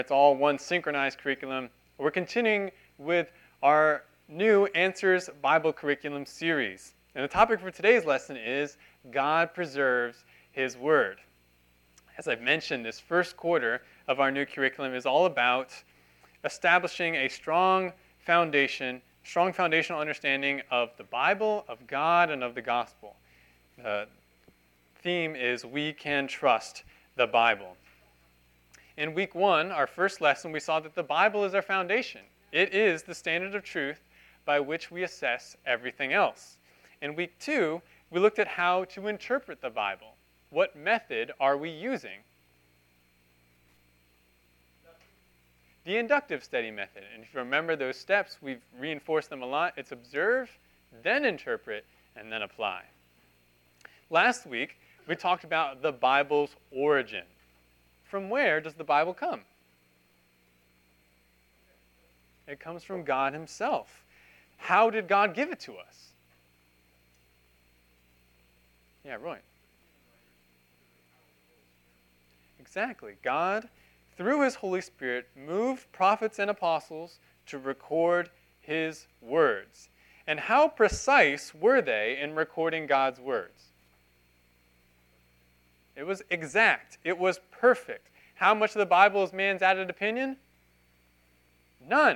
It's all one synchronized curriculum. We're continuing with our new Answers Bible Curriculum series. And the topic for today's lesson is God preserves His Word. As I've mentioned, this first quarter of our new curriculum is all about establishing a strong foundational understanding of the Bible, of God, and of the gospel. The theme is We Can Trust the Bible. In week 1, our first lesson, we saw that the Bible is our foundation. It is the standard of truth by which we assess everything else. In week 2, we looked at how to interpret the Bible. What method are we using? The inductive study method. And if you remember those steps, we've reinforced them a lot. It's observe, then interpret, and then apply. Last week, we talked about the Bible's origin. From where does the Bible come? It comes from God Himself. How did God give it to us? Yeah, Roy. Exactly. God, through His Holy Spirit, moved prophets and apostles to record His words. And how precise were they in recording God's words? It was exact. It was perfect. How much of the Bible is man's added opinion? None.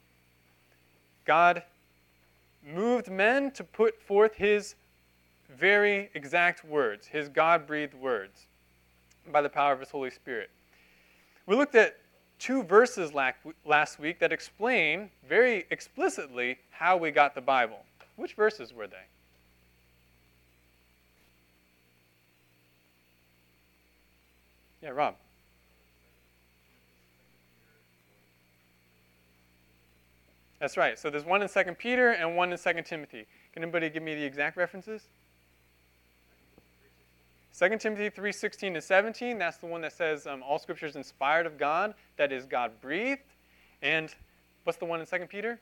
God moved men to put forth His very exact words, His God-breathed words, by the power of His Holy Spirit. We looked at 2 verses last week that explain very explicitly how we got the Bible. Which verses were they? Yeah, Rob. That's right. So there's one in 2 Peter and one in 2 Timothy. Can anybody give me the exact references? 2 Timothy 3:16 to 17, that's the one that says all Scripture is inspired of God, that is God-breathed. And what's the one in 2 Peter?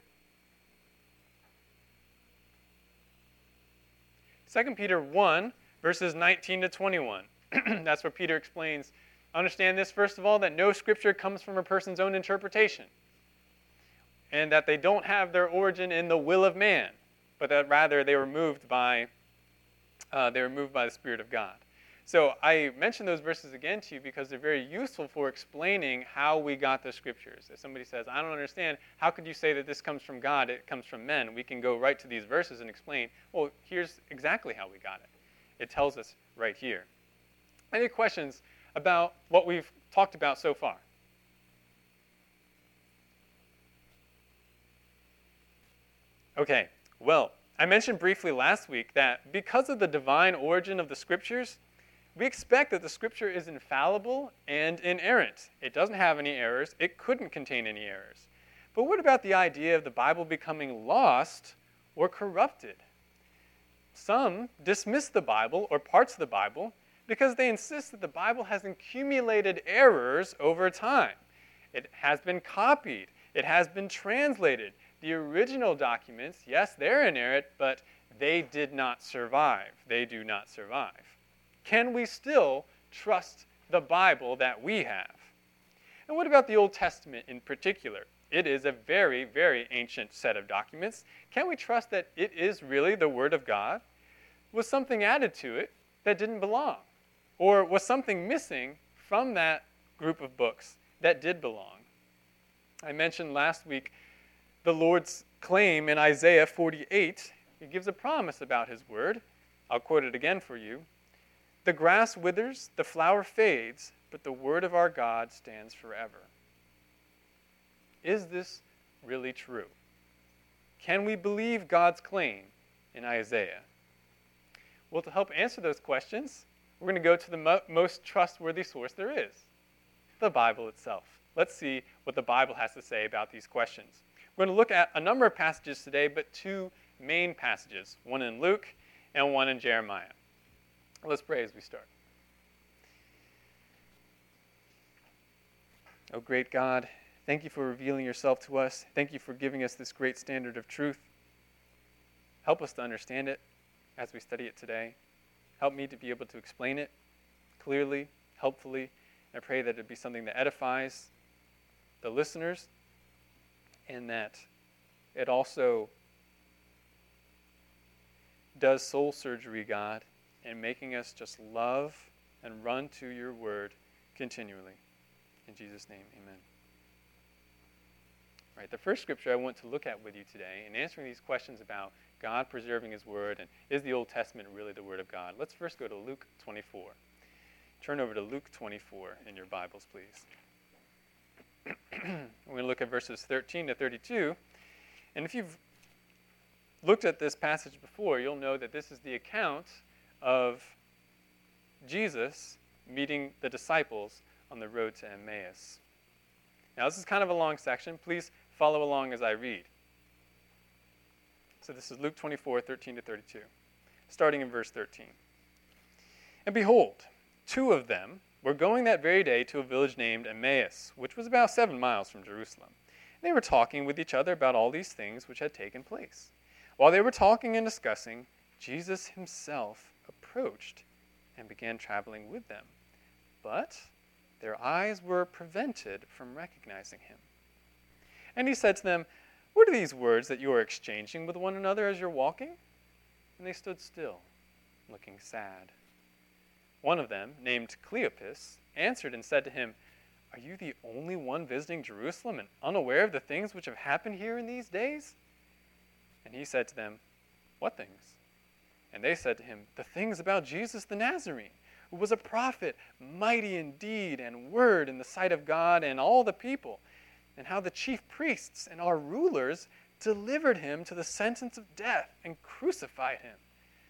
2 Peter 1, verses 19 to 21. That's where Peter explains, understand this, first of all, that no Scripture comes from a person's own interpretation, and that they don't have their origin in the will of man, but that rather they were moved by the Spirit of God. So I mention those verses again to you because they're very useful for explaining how we got the Scriptures. If somebody says, I don't understand, how could you say that this comes from God, it comes from men? We can go right to these verses and explain, well, here's exactly how we got it. It tells us right here. Any questions about what we've talked about so far? Okay, well, I mentioned briefly last week that because of the divine origin of the Scriptures, we expect that the Scripture is infallible and inerrant. It doesn't have any errors. It couldn't contain any errors. But what about the idea of the Bible becoming lost or corrupted? Some dismiss the Bible or parts of the Bible because they insist that the Bible has accumulated errors over time. It has been copied. It has been translated. The original documents, yes, they're inerrant, but they did not survive. They do not survive. Can we still trust the Bible that we have? And what about the Old Testament in particular? It is a very, very ancient set of documents. Can we trust that it is really the Word of God? Was something added to it that didn't belong? Or was something missing from that group of books that did belong? I mentioned last week the Lord's claim in Isaiah 48. He gives a promise about His Word. I'll quote it again for you. The grass withers, the flower fades, but the word of our God stands forever. Is this really true? Can we believe God's claim in Isaiah? Well, to help answer those questions, we're going to go to the most trustworthy source there is, the Bible itself. Let's see what the Bible has to say about these questions. We're going to look at a number of passages today, but 2 main passages, one in Luke and one in Jeremiah. Let's pray as we start. Oh, great God, thank you for revealing yourself to us. Thank you for giving us this great standard of truth. Help us to understand it as we study it today. Help me to be able to explain it clearly, helpfully. I pray that it be something that edifies the listeners, and that it also does soul surgery, God, in making us just love and run to your word continually. In Jesus' name, amen. All right, the first scripture I want to look at with you today in answering these questions about God preserving his word and is the Old Testament really the word of God, let's first go to Luke 24. Turn over to Luke 24 in your Bibles, please. We're going to look at verses 13 to 32. And if you've looked at this passage before, you'll know that this is the account of Jesus meeting the disciples on the road to Emmaus. Now, this is kind of a long section. Please follow along as I read. So this is Luke 24, 13 to 32, starting in verse 13. And behold, two of them were going that very day to a village named Emmaus, which was about 7 miles from Jerusalem. They were talking with each other about all these things which had taken place. While they were talking and discussing, Jesus himself approached and began traveling with them. But their eyes were prevented from recognizing him. And he said to them, "What are these words that you are exchanging with one another as you're walking?" And they stood still, looking sad. One of them, named Cleopas, answered and said to him, "Are you the only one visiting Jerusalem and unaware of the things which have happened here in these days?" And he said to them, "What things?" And they said to him, "The things about Jesus the Nazarene, who was a prophet, mighty in deed and word in the sight of God and all the people, and how the chief priests and our rulers delivered him to the sentence of death and crucified him.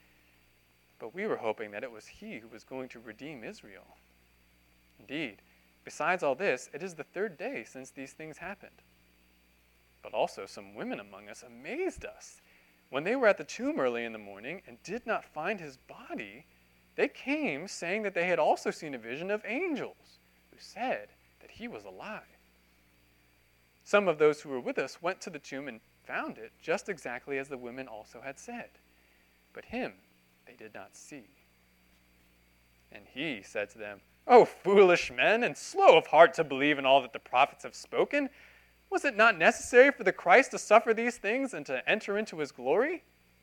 But we were hoping that it was he who was going to redeem Israel. Indeed, besides all this, it is the 3rd day since these things happened. But also some women among us amazed us. When they were at the tomb early in the morning and did not find his body, they came saying that they had also seen a vision of angels who said that he was alive. Some of those who were with us went to the tomb and found it just exactly as the women also had said. But him they did not see." And he said to them, "O foolish men, and slow of heart to believe in all that the prophets have spoken, was it not necessary for the Christ to suffer these things and to enter into his glory?"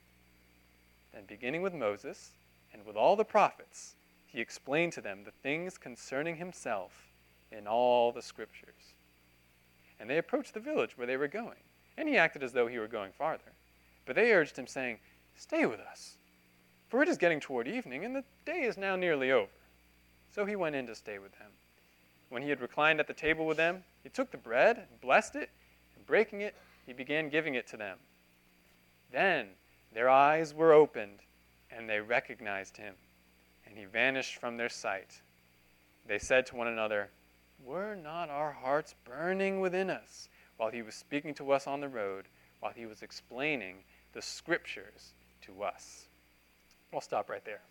Then beginning with Moses and with all the prophets, he explained to them the things concerning himself in all the scriptures. And they approached the village where they were going, and he acted as though he were going farther. But they urged him, saying, "Stay with us, for it is getting toward evening, and the day is now nearly over." So he went in to stay with them. When he had reclined at the table with them, he took the bread and blessed it, and breaking it, he began giving it to them. Then their eyes were opened, and they recognized him, and he vanished from their sight. They said to one another, "Were not our hearts burning within us while he was speaking to us on the road, while he was explaining the scriptures to us?" I'll stop right there.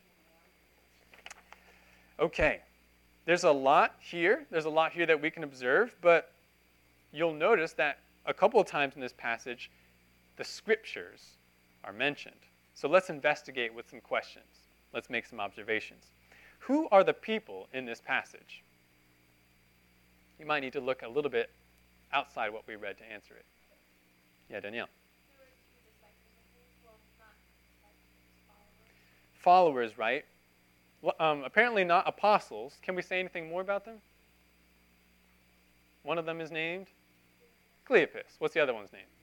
Okay. There's a lot here. There's a lot here that we can observe, but you'll notice that a couple of times in this passage, the scriptures are mentioned. So let's investigate with some questions. Let's make some observations. Who are the people in this passage? You might need to look a little bit outside what we read to answer it. Yeah, Danielle. There were 2 disciples, I think. Well, not disciples, Followers, right? Apparently not apostles. Can we say anything more about them? One of them is named Cleopas. What's the other one's name?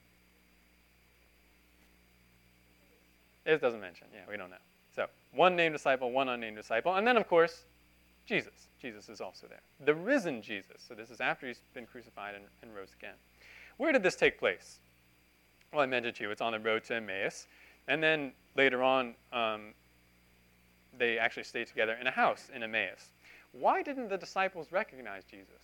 It doesn't mention. Yeah, we don't know. So, one named disciple, one unnamed disciple. And then, of course, Jesus. Jesus is also there. The risen Jesus. So this is after he's been crucified and rose again. Where did this take place? Well, I mentioned to you, it's on the road to Emmaus. And then later on, they actually stayed together in a house in Emmaus. Why didn't the disciples recognize Jesus?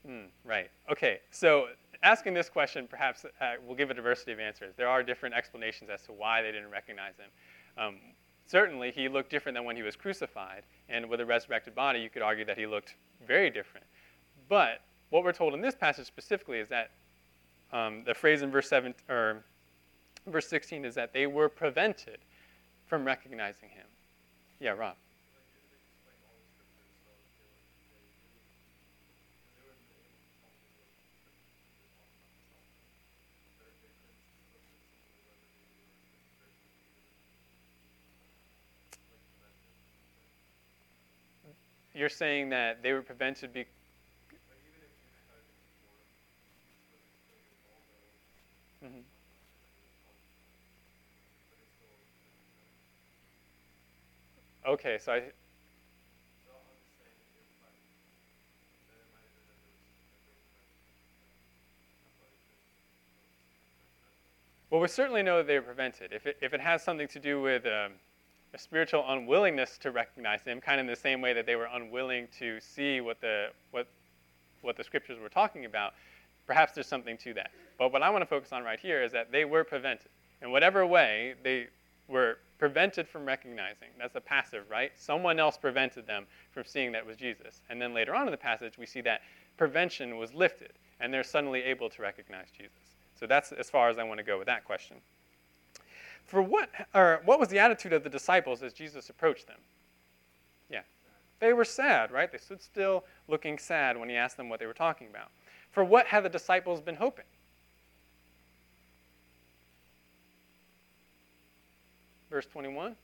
Right. Okay. So asking this question perhaps will give a diversity of answers. There are different explanations as to why they didn't recognize him. Certainly, he looked different than when he was crucified, and with a resurrected body, you could argue that he looked very different. But what we're told in this passage specifically is that the phrase in verse 16 is that they were prevented from recognizing him. Yeah, Rob. You're saying that they were prevented because... Mm-hmm. Okay, so well, we certainly know that they were prevented. If it has something to do with a spiritual unwillingness to recognize him, kind of in the same way that they were unwilling to see what the scriptures were talking about, perhaps there's something to that. But what I want to focus on right here is that they were prevented. In whatever way, they were prevented from recognizing. That's a passive, right? Someone else prevented them from seeing that it was Jesus. And then later on in the passage, we see that prevention was lifted, and they're suddenly able to recognize Jesus. So that's as far as I want to go with that question. What was the attitude of the disciples as Jesus approached them? Yeah. They were sad, right? They stood still looking sad when he asked them what they were talking about. For what had the disciples been hoping? Verse 21.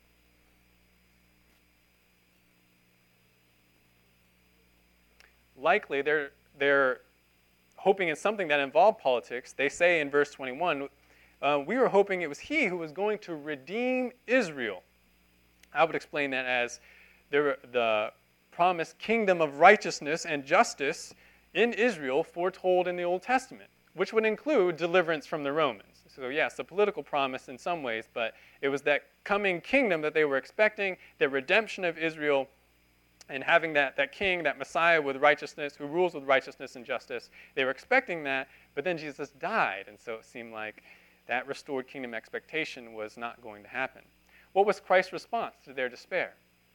Likely they're hoping in something that involved politics. They say in verse 21, we were hoping it was he who was going to redeem Israel. I would explain that as the promised kingdom of righteousness and justice in Israel foretold in the Old Testament, which would include deliverance from the Romans. So yes, a political promise in some ways, but it was that coming kingdom that they were expecting, the redemption of Israel, and having that king, that Messiah with righteousness, who rules with righteousness and justice. They were expecting that, but then Jesus died, and so it seemed like that restored kingdom expectation was not going to happen. What was Christ's response to their despair?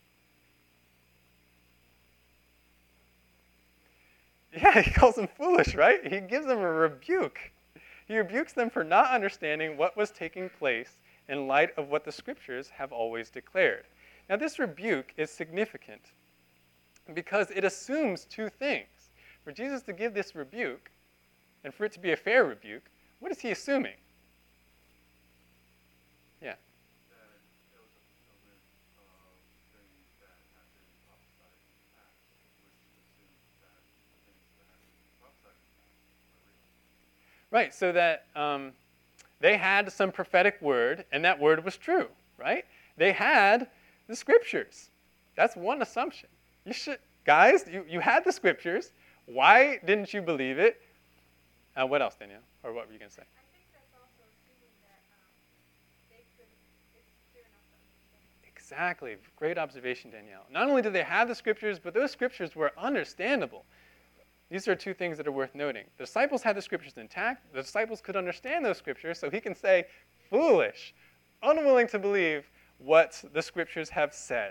Yeah, he calls them foolish, right? He gives them a rebuke. He rebukes them for not understanding what was taking place in light of what the scriptures have always declared. Now, this rebuke is significant because it assumes two things. For Jesus to give this rebuke, and for it to be a fair rebuke, what is he assuming? Yeah. Right, so that they had some prophetic word, and that word was true, right? They had the scriptures. That's one assumption. Guys, you had the scriptures. Why didn't you believe it? What else, Danielle? Or what were you going to say? I think that's also assuming that it's clear enough to understand. Exactly. Great observation, Danielle. Not only did they have the scriptures, but those scriptures were understandable. These are two things that are worth noting. The disciples had the scriptures intact. The disciples could understand those scriptures, so he can say, foolish, unwilling to believe what the scriptures have said.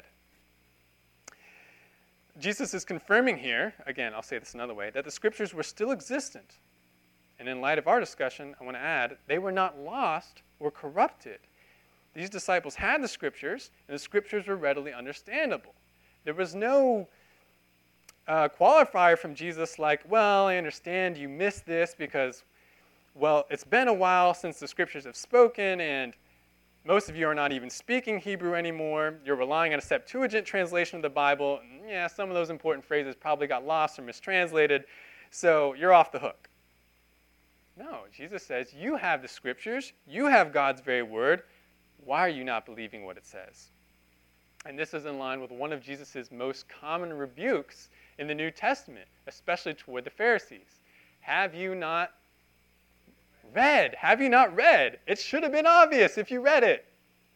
Jesus is confirming here, again, I'll say this another way, that the scriptures were still existent. And in light of our discussion, I want to add, they were not lost or corrupted. These disciples had the scriptures, and the scriptures were readily understandable. There was no qualifier from Jesus like, well, I understand you missed this because, well, it's been a while since the scriptures have spoken, and most of you are not even speaking Hebrew anymore. You're relying on a Septuagint translation of the Bible. And yeah, some of those important phrases probably got lost or mistranslated, so you're off the hook. No, Jesus says, you have the scriptures. You have God's very word. Why are you not believing what it says? And this is in line with one of Jesus' most common rebukes in the New Testament, especially toward the Pharisees. Have you not read? Have you not read? It should have been obvious if you read it.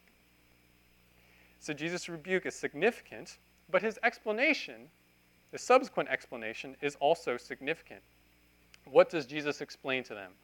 So Jesus' rebuke is significant, but his explanation, the subsequent explanation, is also significant. what does Jesus explain to them?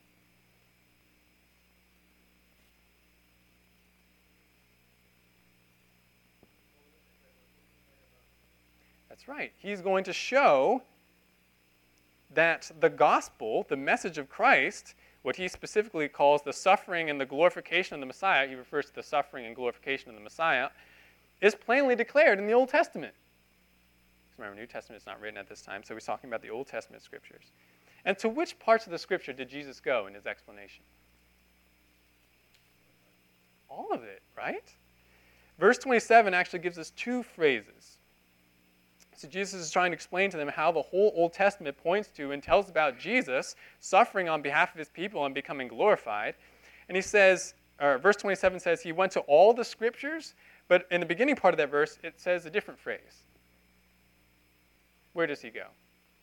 That's right. He's going to show that the gospel, the message of Christ, what he specifically calls the suffering and the glorification of the Messiah, he refers to the suffering and glorification of the Messiah, is plainly declared in the Old Testament. Remember, New Testament is not written at this time, so he's talking about the Old Testament scriptures. And to which parts of the scripture did Jesus go in his explanation? All of it, right? Verse 27 actually gives us two phrases. So Jesus is trying to explain to them how the whole Old Testament points to and tells about Jesus suffering on behalf of his people and becoming glorified. And he says, verse 27 says, he went to all the scriptures, but in the beginning part of that verse, it says a different phrase. Where does he go?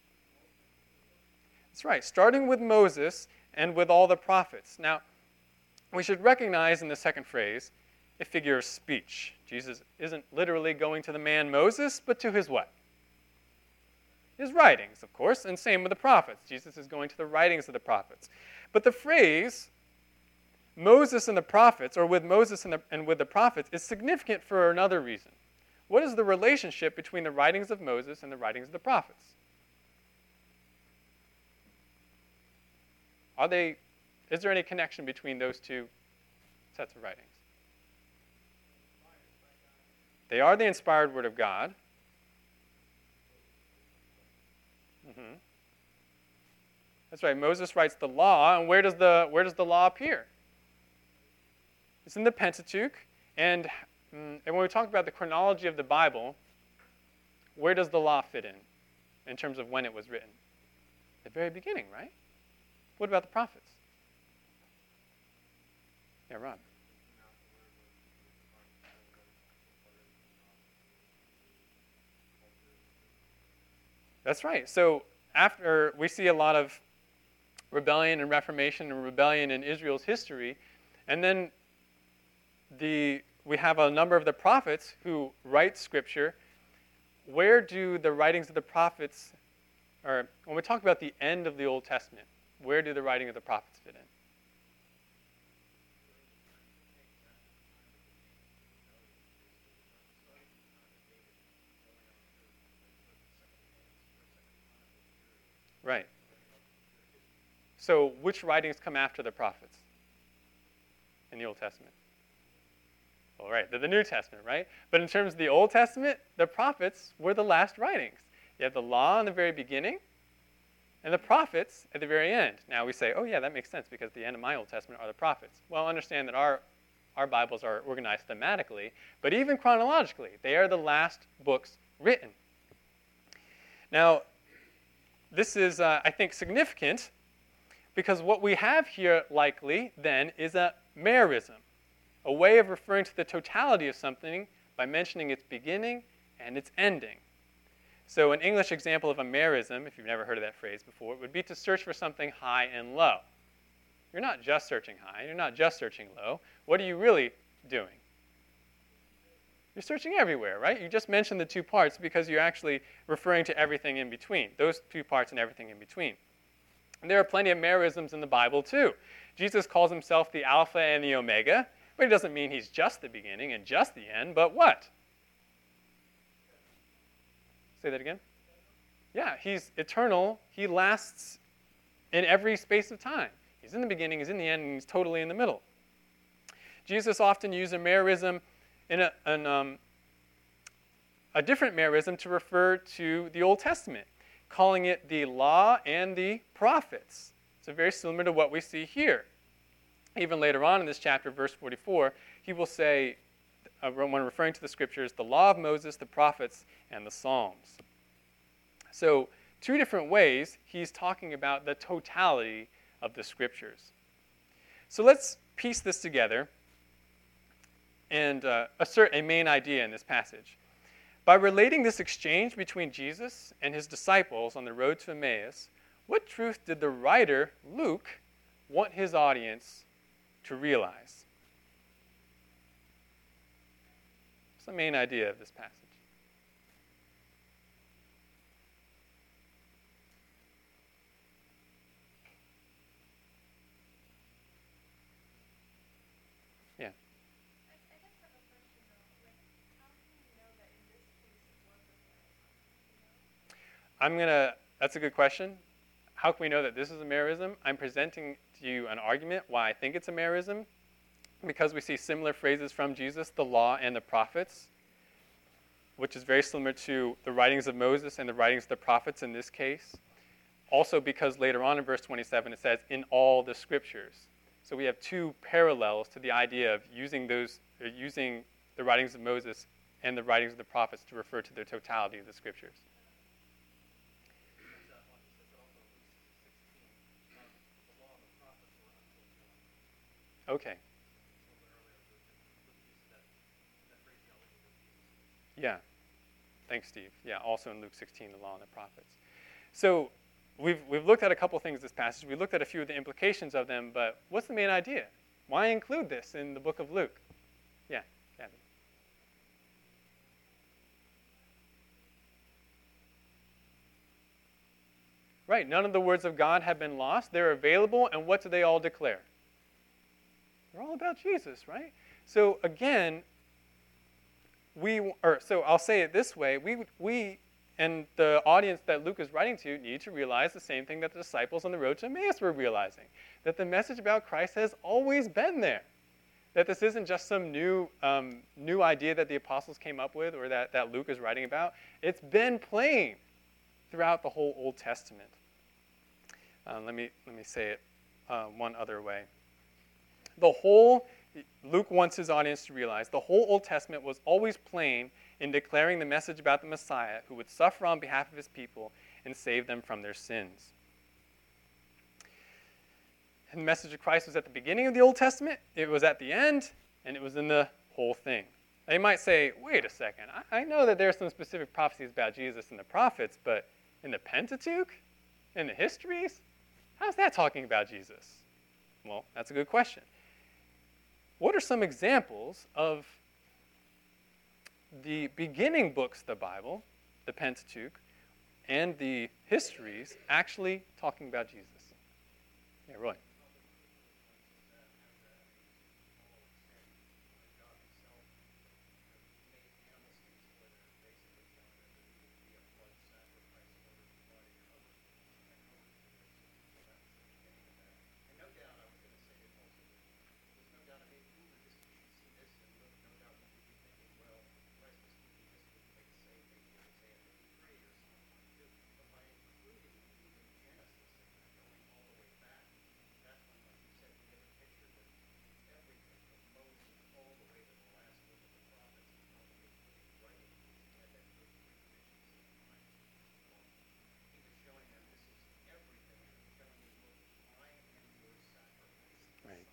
That's right, starting with Moses and with all the prophets. Now, we should recognize in the second phrase a figure of speech. Jesus isn't literally going to the man Moses, but to his what? His writings, of course, and same with the prophets. Jesus is going to the writings of the prophets. But the phrase Moses and the prophets, or with Moses and with the prophets, is significant for another reason. What is the relationship between the writings of Moses and the writings of the prophets? Is there any connection between those two sets of writings? They are the inspired word of God. Mm-hmm. That's right. Moses writes the law, and where does the law appear? It's in the Pentateuch, and when we talk about the chronology of the Bible, where does the law fit in terms of when it was written? The very beginning, right? What about the prophets? Yeah, Rob. That's right. So after we see a lot of rebellion and reformation and rebellion in Israel's history, and then we have a number of the prophets who write Scripture. Where do the writings of the prophets, or when we talk about the end of the Old Testament, where do the writing of the prophets fit in? Right. So which writings come after the prophets in the Old Testament? All right, they're the New Testament, right? But in terms of the Old Testament, the prophets were the last writings. You have the law in the very beginning and the prophets at the very end. Now we say, oh yeah, that makes sense because at the end of my Old Testament are the prophets. Well, understand that our Bibles are organized thematically, but even chronologically, they are the last books written. Now, this is, I think, significant because what we have here likely then is a merism, a way of referring to the totality of something by mentioning its beginning and its ending. So an English example of a merism, if you've never heard of that phrase before, would be to search for something high and low. You're not just searching high, you're not just searching low. What are you really doing? You're searching everywhere, right? You just mentioned the two parts because you're actually referring to everything in between, those two parts and everything in between. And there are plenty of merisms in the Bible too. Jesus calls himself the Alpha and the Omega, but it doesn't mean he's just the beginning and just the end, but what? Say that again? Yeah, he's eternal. He lasts in every space of time. He's in the beginning, he's in the end, and he's totally in the middle. Jesus often used a merism in a different merism to refer to the Old Testament, calling it the law and the prophets. So very similar to what we see here. Even later on in this chapter, verse 44, he will say, when referring to the scriptures, the law of Moses, the prophets, and the Psalms. So two different ways he's talking about the totality of the scriptures. So let's piece this together and assert a main idea in this passage. By relating this exchange between Jesus and his disciples on the road to Emmaus, what truth did the writer, Luke, want his audience to realize? What's the main idea of this passage? Yeah. I guess I have a question though. Like, how can we know that in this case it was a merism? That's a good question. How can we know that this is a merism? I'm presenting to you an argument why I think it's a merism, because we see similar phrases from Jesus, the law and the prophets, which is very similar to the writings of Moses and the writings of the prophets in this case. Also because later on in verse 27 it says, in all the scriptures. So we have two parallels to the idea of using the writings of Moses and the writings of the prophets to refer to the totality of the scriptures. Okay. Yeah. Thanks, Steve. Yeah, also in Luke 16, the law and the prophets. So we've looked at a couple things this passage. We looked at a few of the implications of them, but what's the main idea? Why include this in the book of Luke? Yeah, Gabby. Right, none of the words of God have been lost. They're available, and what do they all declare? They're all about Jesus, right? So again, so I'll say it this way: we and the audience that Luke is writing to need to realize the same thing that the disciples on the road to Emmaus were realizing, that the message about Christ has always been there. That this isn't just some new idea that the apostles came up with or that Luke is writing about. It's been plain throughout the whole Old Testament. Let me say it one other way. Luke wants his audience to realize the whole Old Testament was always plain in declaring the message about the Messiah who would suffer on behalf of his people and save them from their sins. And the message of Christ was at the beginning of the Old Testament, it was at the end, and it was in the whole thing. Now you might say, wait a second, I know that there are some specific prophecies about Jesus in the prophets, but in the Pentateuch? In the histories? How's that talking about Jesus? Well, that's a good question. What are some examples of the beginning books of the Bible, the Pentateuch, and the histories actually talking about Jesus? Yeah, Roy. Right.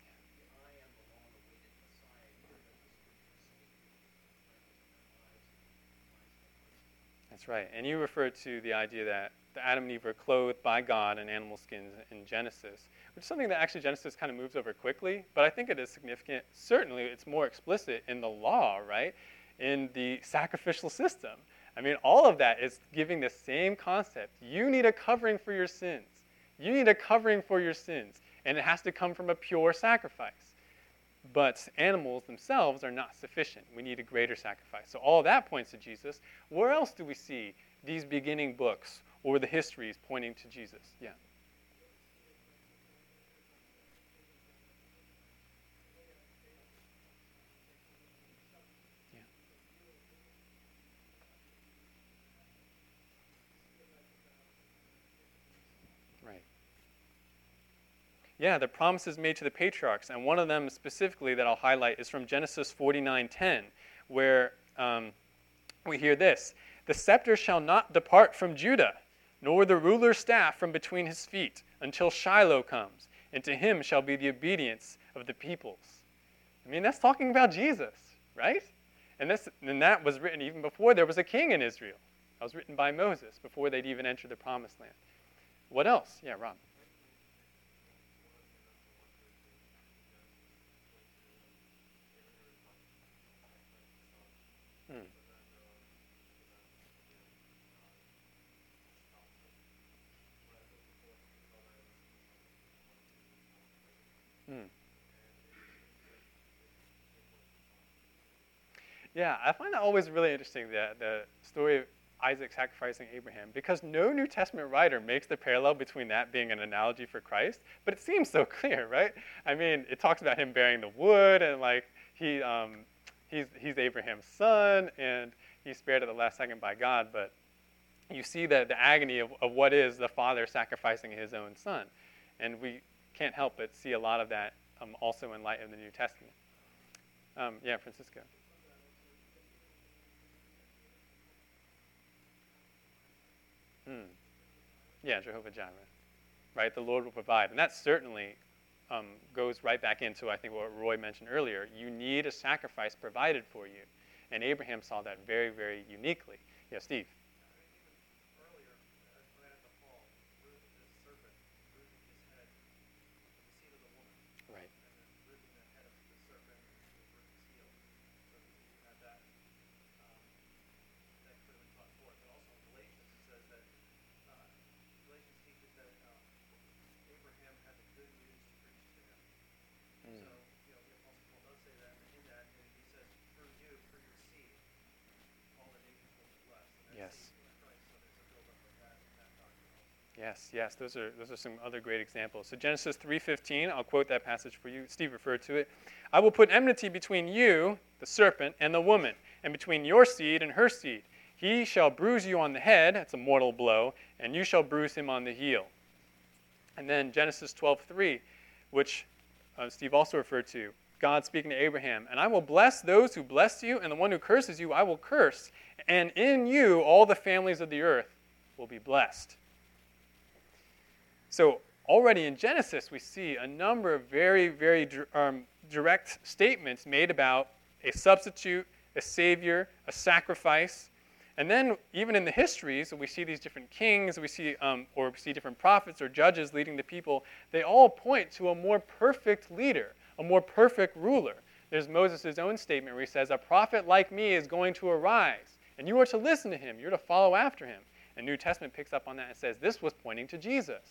That's right. And you referred to the idea that the Adam and Eve were clothed by God in animal skins in Genesis, which is something that actually Genesis kind of moves over quickly, but I think it is significant. Certainly, it's more explicit in the law, right? In the sacrificial system. I mean, all of that is giving the same concept. You need a covering for your sins. You need a covering for your sins, and it has to come from a pure sacrifice. But animals themselves are not sufficient. We need a greater sacrifice. So all of that points to Jesus. Where else do we see these beginning books or the histories pointing to Jesus? Yeah. Yeah. Right. Yeah, the promises made to the patriarchs, and one of them specifically that I'll highlight is from Genesis 49:10, where we hear this: "The scepter shall not depart from Judah, nor the ruler's staff from between his feet, until Shiloh comes, and to him shall be the obedience of the peoples." I mean, that's talking about Jesus, right? And that was written even before there was a king in Israel. That was written by Moses before they'd even entered the promised land. What else? Yeah, Rob. Hmm. Hmm. Yeah, I find that always really interesting, the story of Isaac sacrificing Abraham, because no New Testament writer makes the parallel between that being an analogy for Christ, but it seems so clear, right? I mean, it talks about him bearing the wood, and like he's Abraham's son, and he's spared at the last second by God, but you see the agony of what is the father sacrificing his own son. And we can't help but see a lot of that also in light of the New Testament. Yeah, Francisco. Yeah, Jehovah Jireh, right? The Lord will provide. And that certainly goes right back into, I think, what Roy mentioned earlier. You need a sacrifice provided for you. And Abraham saw that very, very uniquely. Yeah, Steve. Right. Yes. Yes. Those are some other great examples. So Genesis 3:15, I'll quote that passage for you. Steve referred to it. I will put enmity between you, the serpent, and the woman, and between your seed and her seed. He shall bruise you on the head, that's a mortal blow, and you shall bruise him on the heel. And then Genesis 12:3, which Steve also referred to, God speaking to Abraham, and I will bless those who bless you, and the one who curses you I will curse, and in you all the families of the earth will be blessed. So already in Genesis, we see a number of very, very direct statements made about a substitute, a savior, a sacrifice. And then even in the histories, we see these different kings, we see different prophets or judges leading the people. They all point to a more perfect leader, a more perfect ruler. There's Moses' own statement where he says, a prophet like me is going to arise, and you are to listen to him. You're to follow after him. And New Testament picks up on that and says this was pointing to Jesus.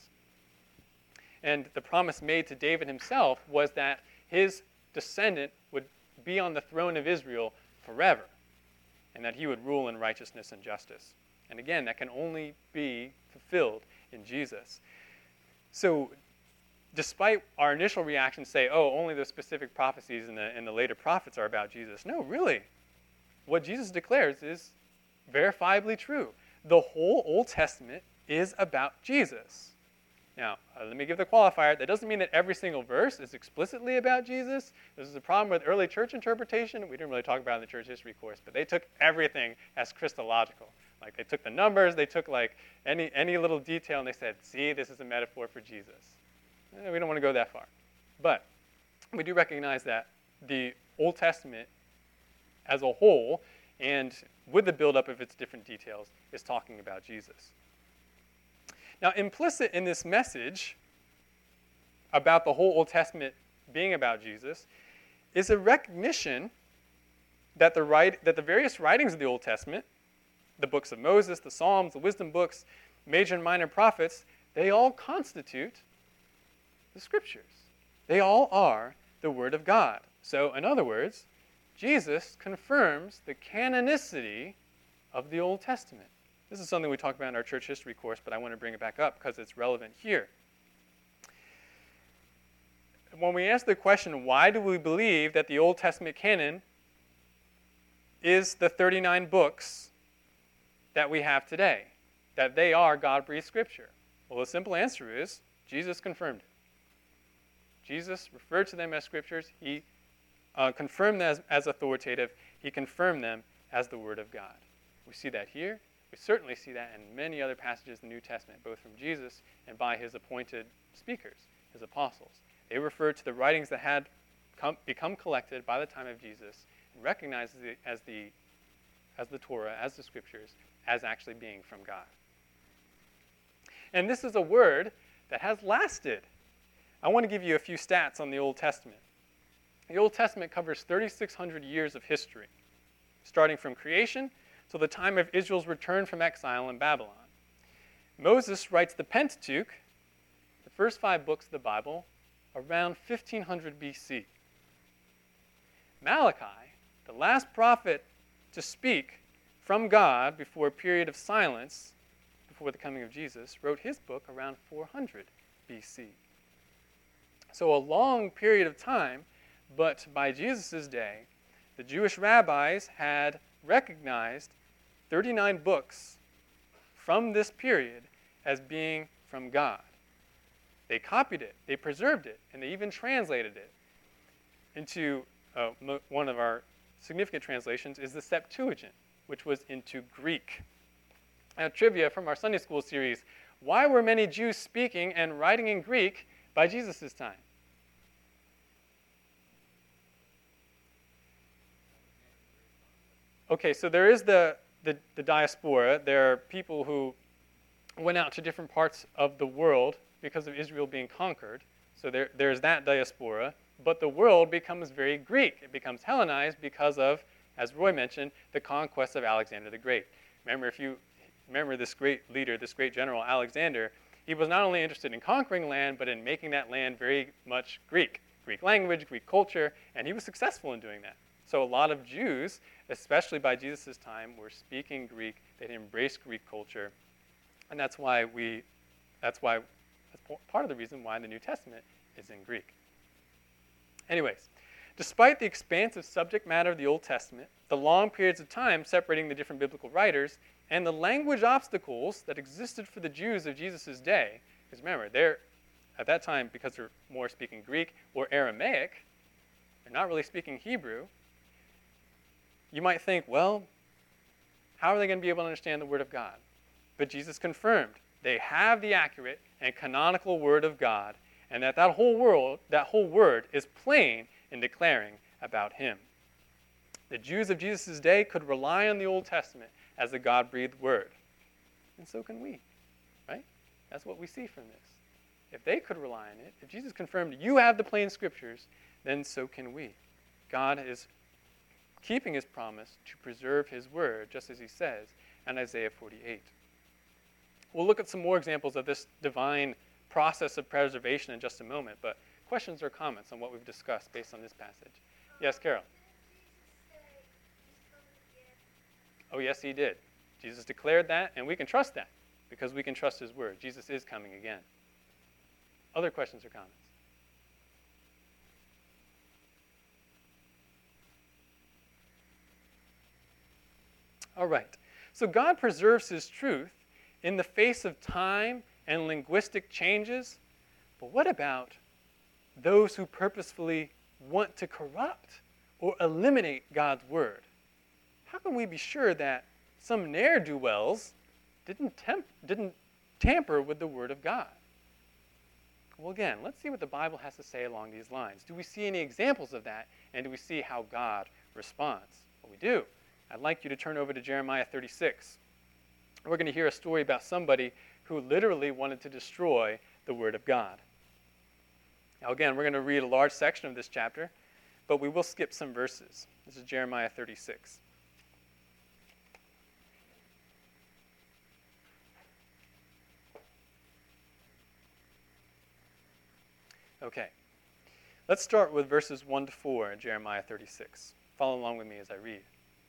And the promise made to David himself was that his descendant would be on the throne of Israel forever, and that he would rule in righteousness and justice. And again, that can only be fulfilled in Jesus. So despite our initial reaction say, oh, only the specific prophecies in the later prophets are about Jesus. No, really. What Jesus declares is verifiably true. The whole Old Testament is about Jesus. Now, let me give the qualifier. That doesn't mean that every single verse is explicitly about Jesus. This is a problem with early church interpretation. We didn't really talk about it in the church history course, but they took everything as Christological. Like they took the numbers, they took like any little detail, and they said, see, this is a metaphor for Jesus. We don't want to go that far. But we do recognize that the Old Testament as a whole, and with the buildup of its different details, is talking about Jesus. Now, implicit in this message about the whole Old Testament being about Jesus is a recognition that the various writings of the Old Testament, the books of Moses, the Psalms, the wisdom books, major and minor prophets, they all constitute the Scriptures. They all are the Word of God. So, in other words, Jesus confirms the canonicity of the Old Testament. This is something we talk about in our church history course, but I want to bring it back up because it's relevant here. When we ask the question, why do we believe that the Old Testament canon is the 39 books that we have today, that they are God-breathed Scripture? Well, the simple answer is Jesus confirmed it. Jesus referred to them as Scriptures. He confirmed them as authoritative. He confirmed them as the Word of God. We see that here. We certainly see that in many other passages in the New Testament, both from Jesus and by his appointed speakers, his apostles. They refer to the writings that had become collected by the time of Jesus and recognized it as the Torah, as the Scriptures, as actually being from God. And this is a word that has lasted. I want to give you a few stats on the Old Testament. The Old Testament covers 3,600 years of history, starting from creation till the time of Israel's return from exile in Babylon. Moses writes the Pentateuch, the first 5 books of the Bible, around 1500 BC. Malachi, the last prophet to speak from God before a period of silence before the coming of Jesus, wrote his book around 400 BC. So a long period of time, but by Jesus' day, the Jewish rabbis had recognized 39 books from this period as being from God. They copied it, they preserved it, and they even translated it into one of our significant translations is the Septuagint, which was into Greek. Now, trivia from our Sunday school series: why were many Jews speaking and writing in Greek by Jesus' time? Okay, so there is the diaspora. There are people who went out to different parts of the world because of Israel being conquered. So there's that diaspora. But the world becomes very Greek. It becomes Hellenized because of, as Roy mentioned, the conquest of Alexander the Great. Remember this great leader, this great general, Alexander, he was not only interested in conquering land, but in making that land very much Greek. Greek language, Greek culture, and he was successful in doing that. So a lot of Jews, especially by Jesus' time, were speaking Greek. They'd embraced Greek culture. And that's part of the reason why the New Testament is in Greek. Anyways, despite the expansive subject matter of the Old Testament, the long periods of time separating the different biblical writers, and the language obstacles that existed for the Jews of Jesus' day, because remember, they're, at that time, because they're more speaking Greek or Aramaic, they're not really speaking Hebrew, you might think, well, how are they going to be able to understand the Word of God? But Jesus confirmed they have the accurate and canonical Word of God, and that whole word is plain in declaring about him. The Jews of Jesus' day could rely on the Old Testament as the God-breathed Word. And so can we, right? That's what we see from this. If they could rely on it, if Jesus confirmed you have the plain Scriptures, then so can we. God is keeping his promise to preserve his Word, just as he says in Isaiah 48. We'll look at some more examples of this divine process of preservation in just a moment, but questions or comments on what we've discussed based on this passage? Yes, Carol? Oh, yes, he did. Jesus declared that, and we can trust that because we can trust his word. Jesus is coming again. Other questions or comments? All right. So God preserves his truth in the face of time and linguistic changes, but what about those who purposefully want to corrupt or eliminate God's word? How can we be sure that some ne'er-do-wells didn't tamper with the word of God? Well, again, let's see what the Bible has to say along these lines. Do we see any examples of that, and do we see how God responds? Well, we do. I'd like you to turn over to Jeremiah 36. We're going to hear a story about somebody who literally wanted to destroy the Word of God. Now again, we're going to read a large section of this chapter, but we will skip some verses. This is Jeremiah 36. Okay, let's start with verses 1 to 4 in Jeremiah 36. Follow along with me as I read.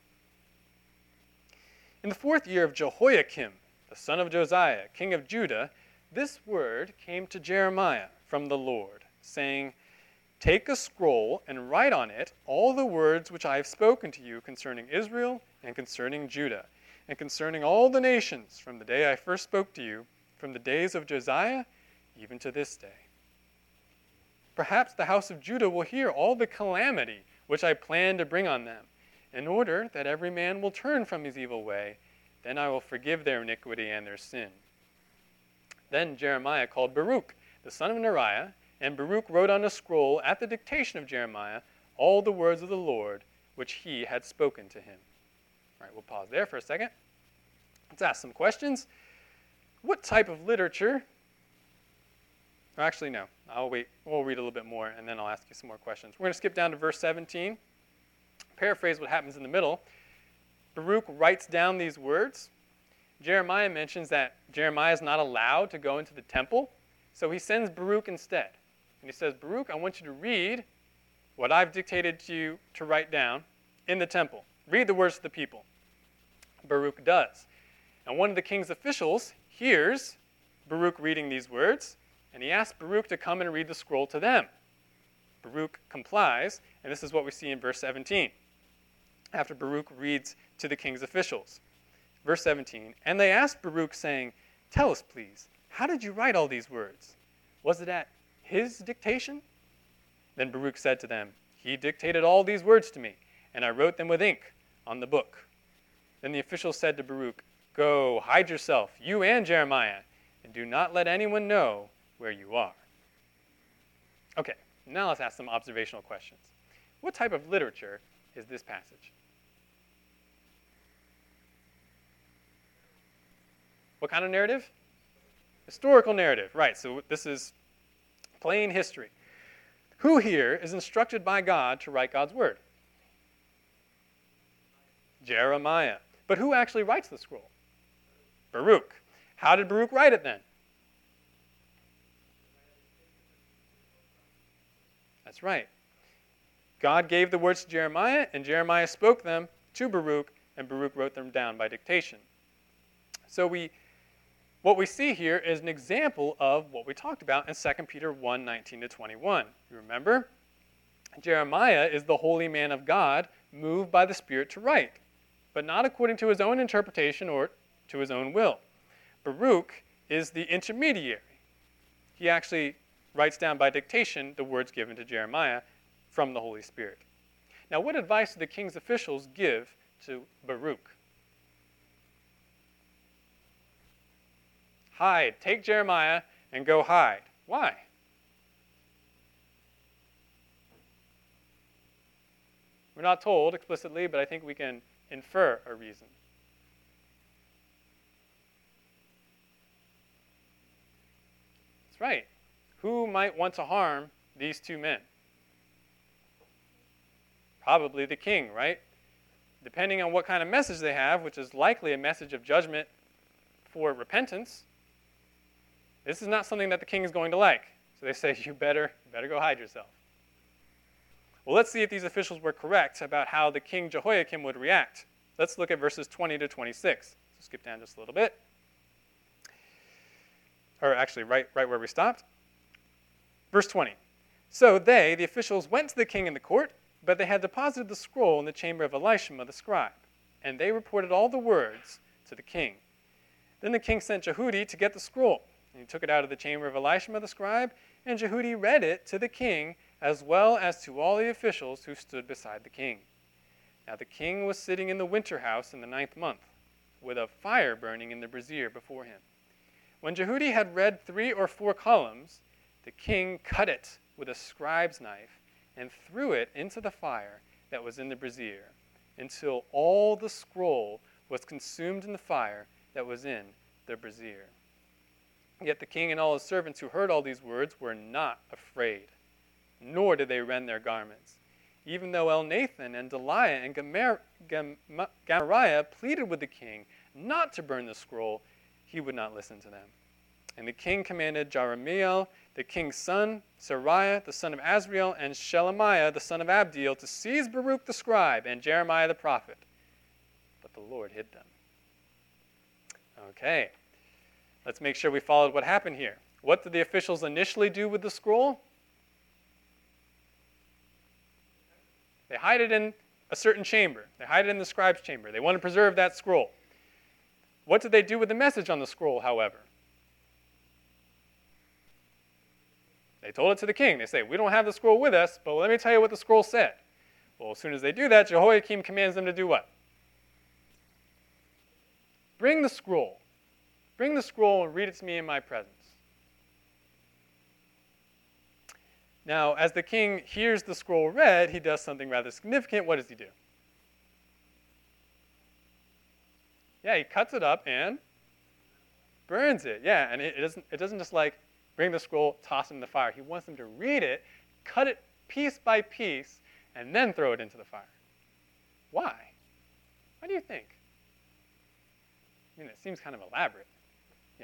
In the 4th year of Jehoiakim, the son of Josiah, king of Judah, this word came to Jeremiah from the Lord, saying, "Take a scroll and write on it all the words which I have spoken to you concerning Israel and concerning Judah, and concerning all the nations from the day I first spoke to you, from the days of Josiah even to this day. Perhaps the house of Judah will hear all the calamity which I plan to bring on them, in order that every man will turn from his evil way. Then I will forgive their iniquity and their sin." Then Jeremiah called Baruch, the son of Neriah, and Baruch wrote on a scroll at the dictation of Jeremiah all the words of the Lord which he had spoken to him. All right, we'll pause there for a second. Let's ask some questions. What type of literature? Or actually, no. I'll wait. We'll read a little bit more, and then I'll ask you some more questions. We're going to skip down to verse 17. Paraphrase what happens in the middle. Baruch writes down these words. Jeremiah mentions that Jeremiah is not allowed to go into the temple, so he sends Baruch instead. And he says, "Baruch, I want you to read what I've dictated to you to write down in the temple. read the words to the people. Baruch does. And one of the king's officials hears Baruch reading these words, and he asks Baruch to come and read the scroll to them. Baruch complies, and this is what we see in verse 17. After Baruch reads to the king's officials. Verse 17, and they asked Baruch, saying, tell us, please, how did you write all these words? Was it at his dictation? Then Baruch said to them, he dictated all these words to me, and I wrote them with ink on the book. Then the officials said to Baruch, go, hide yourself, you and Jeremiah, and do not let anyone know where you are. Okay, now let's ask some observational questions. What type of literature is this passage? What kind of narrative? Historical narrative, right. So this is plain history. Who here is instructed by God to write God's word? Jeremiah. But who actually writes the scroll? Baruch. How did Baruch write it then? That's right. God gave the words to Jeremiah, and Jeremiah spoke them to Baruch, and Baruch wrote them down by dictation. So what we see here is an example of what we talked about in 2 Peter 1, 19-21. You remember? Jeremiah is the holy man of God, moved by the Spirit to write, but not according to his own interpretation or to his own will. Baruch is the intermediary. He actually writes down by dictation the words given to Jeremiah from the Holy Spirit. Now, what advice do the king's officials give to Baruch? Hide. Take Jeremiah and go hide. Why? We're not told explicitly, but I think we can infer a reason. That's right. Who might want to harm these two men? Probably the king, right? Depending on what kind of message they have, which is likely a message of judgment for repentance, this is not something that the king is going to like. So they say, you better go hide yourself. Well, let's see if these officials were correct about how the king Jehoiakim would react. Let's look at verses 20-26. So skip down just a little bit. Or actually, right where we stopped. Verse 20. So they, the officials, went to the king in the court, but they had deposited the scroll in the chamber of Elishama the scribe, and they reported all the words to the king. Then the king sent Jehudi to get the scroll, and he took it out of the chamber of Elishama the scribe, and Jehudi read it to the king, as well as to all the officials who stood beside the king. Now the king was sitting in the winter house in the 9th month, with a fire burning in the brazier before him. When Jehudi had read 3 or 4 columns, the king cut it with a scribe's knife and threw it into the fire that was in the brazier, until all the scroll was consumed in the fire that was in the brazier. Yet the king and all his servants who heard all these words were not afraid, nor did they rend their garments. Even though Elnathan and Delaiah and Gamariah pleaded with the king not to burn the scroll, he would not listen to them. And the king commanded Jerahmeel, the king's son, Seraiah, the son of Azriel, and Shelemiah, the son of Abdiel, to seize Baruch the scribe and Jeremiah the prophet. But the Lord hid them. Okay, let's make sure we followed what happened here. What did the officials initially do with the scroll? They hide it in a certain chamber. They hide it in the scribe's chamber. They want to preserve that scroll. What did they do with the message on the scroll, however? They told it to the king. They say, we don't have the scroll with us, but let me tell you what the scroll said. Well, as soon as they do that, Jehoiakim commands them to do what? Bring the scroll. Bring the scroll and read it to me in my presence. Now, as the king hears the scroll read, he does something rather significant. What does he do? Yeah, he cuts it up and burns it. Yeah, and it doesn't just like bring the scroll, toss it in the fire. He wants them to read it, cut it piece by piece, and then throw it into the fire. Why? What do you think? I mean, it seems kind of elaborate. Yeah.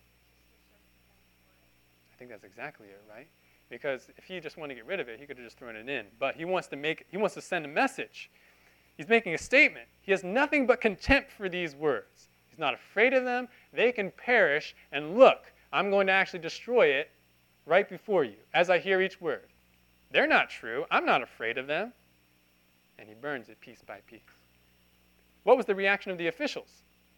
I think that's exactly it, right? Because if he just wanted to get rid of it, he could have just thrown it in. But he wants to send a message. He's making a statement. He has nothing but contempt for these words. He's not afraid of them. They can perish, and look, I'm going to actually destroy it right before you as I hear each word. They're not true. I'm not afraid of them. And he burns it piece by piece. What was the reaction of the officials?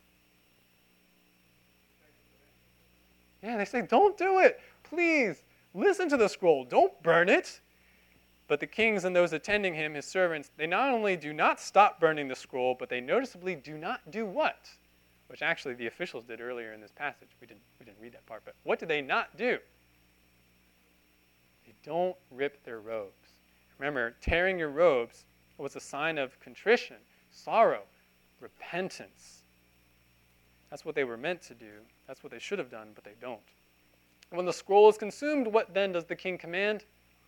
Yeah, they say, don't do it. Please, listen to the scroll. Don't burn it. But the kings and those attending him, his servants, they not only do not stop burning the scroll, but they noticeably do not do what? Which actually the officials did earlier in this passage. We didn't read that part, but what do they not do? They don't rip their robes. Remember, tearing your robes was a sign of contrition, sorrow, repentance. That's what they were meant to do. That's what they should have done, but they don't. When the scroll is consumed, what then does the king command?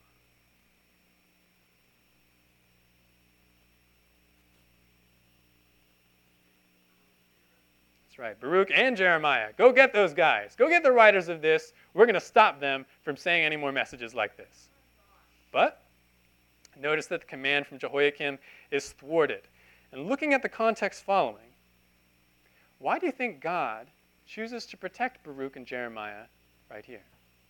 That's right, Baruch and Jeremiah. Go get those guys. Go get the writers of this. We're going to stop them from saying any more messages like this. But notice that the command from Jehoiakim is thwarted. And looking at the context following, why do you think God chooses to protect Baruch and Jeremiah right here?